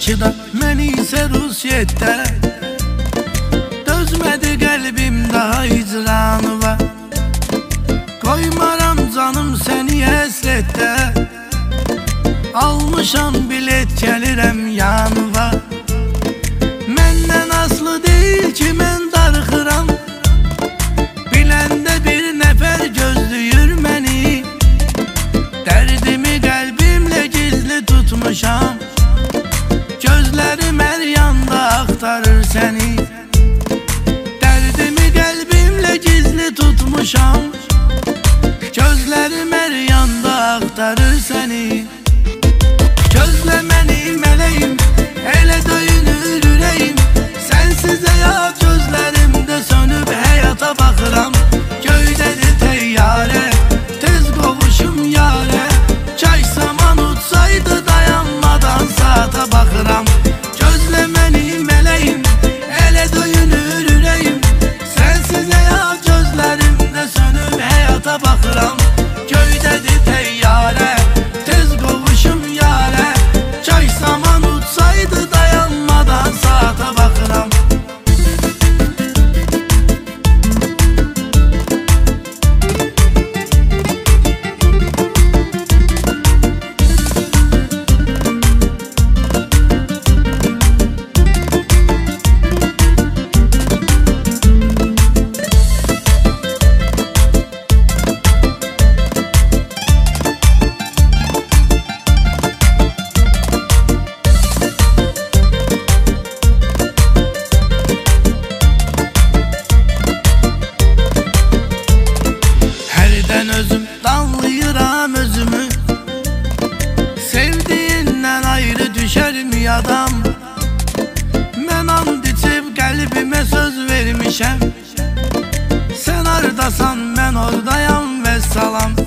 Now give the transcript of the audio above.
Bakıda, mən isə Rusiyyətdə. Dözmədi qəlbim daha icranıva, qoymaram canım səni həsrətdə. Almışam bilet, gəlirəm yanıva. Məndən aslı deyil ki, mən darıxıram, biləndə bir nəfər gözləyir məni. Dərdimi qəlbimlə gizli tutmuşam, gözlərim hər yanda axtarır səni. Dərdimi qəlbimlə gizli tutmuşam, gözlərim hər yanda axtarır səni. Gözlə məni mələyim, elə döyünür ürəyim. Sənsiz həyat gözlərimdə sönüb həyata baxıram. Göydədir təyyarə, tez qovuşum yarə. Çay saman utsaydı dayanmadan saata baxıram. Gözlə məni mələyim, elə döyünür ürəyim. Sənsiz həyat gözlərimdə sönüb həyata baxıram. Göydədir təyyarə, tez qovuşum yarə. Çay saman utsaydı dayanmadan saata baxıram. Özüm danlayıram özümü, sevdiyindən ayrı düşərmi adam? Mən and içib qəlbimə söz vermişəm, sən hardasan mən oradayam və salam.